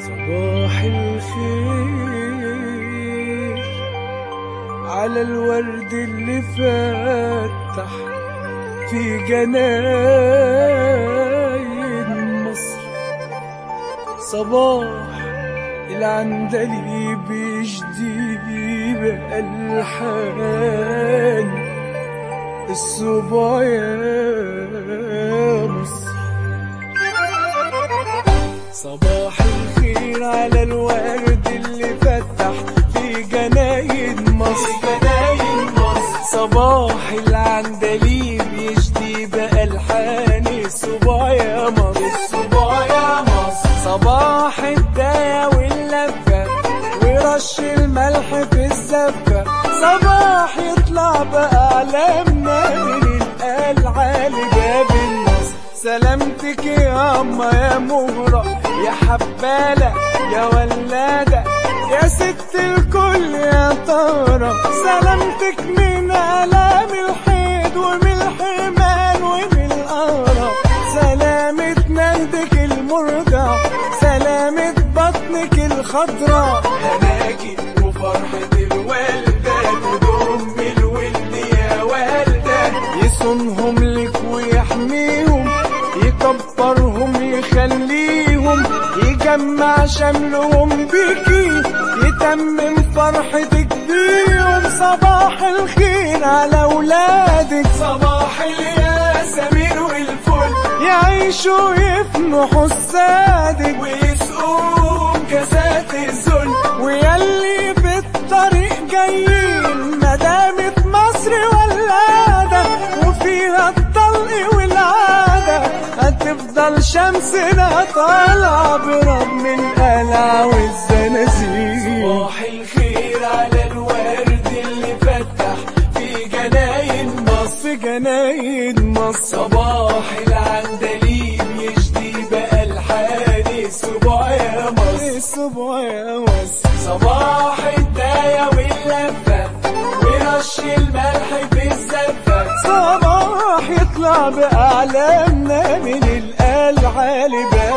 صباح الخير على الورد اللي فتح في جناين مصر. صباح العندليب بيجدي بألحان الصبا يا مصر. صباح الخير على الورد اللي فتح في جناين مصر. صباح العندليب يجدي بألحان الصبا يا مصر. صباح الداية واللفة ورش الملح في الزفة. صباح يطلع بأعلامنا من القلعة لباب النصر. سلامتك يا أما يا مهرة يا حبالة يا ولادة يا ست الكل يا طارة. سلامتك من آلام الحيد ومن الحمال ومن القارة. سلامة نهدك المرضع سلامة بطنك الخضراء. هناكي وفرحة الوالدة تضم الولد يا والدة. يصونهم لك ويحميهم يكبرهم يخليهم يجمع شملهم بيكي يتمم فرحتك بيهم. صباح الخير على ولادك صباح الياسمين والفل. يعيشوا يفنوا حسادك ويسقوهم كاسات الذل. ويلي في الطريق جايين مدامة مصر ولادة وفيها الطلق والعادة. هتفضل شمسنا طالعة برغم القلع والزنازير. صباح الخير على الورد اللي فتح في جناين مصر. صباح العندليب يجدي بألحان الصبا يا مصر. صباح الداية واللفة ورش الملح في الزفة. صباح يطلع بأعلامنا من القلعة لباب